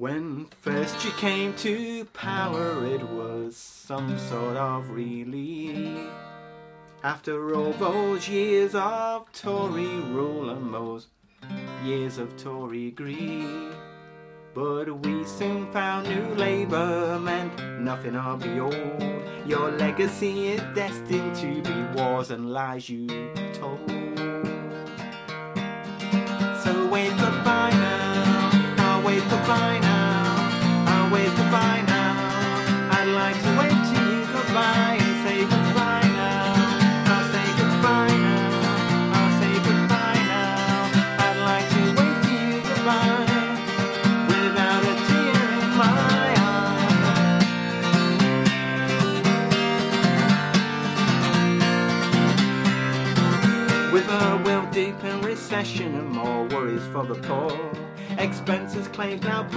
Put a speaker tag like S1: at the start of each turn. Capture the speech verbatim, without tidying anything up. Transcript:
S1: When first you came to power, it was some sort of relief. After all those years of Tory rule and those years of Tory grief, but we soon found new Labour meant nothing of the old. Your legacy is destined to be wars and lies you told. So wave goodbye now, I'll wave goodbye now, I'll wave goodbye now. I'd like to wave to you goodbye and say goodbye now. I'll say goodbye now, I'll say goodbye now. I'd like to wave to you goodbye without a tear in my eye. With a world deep in recession and more worries for the poor, expenses claimed now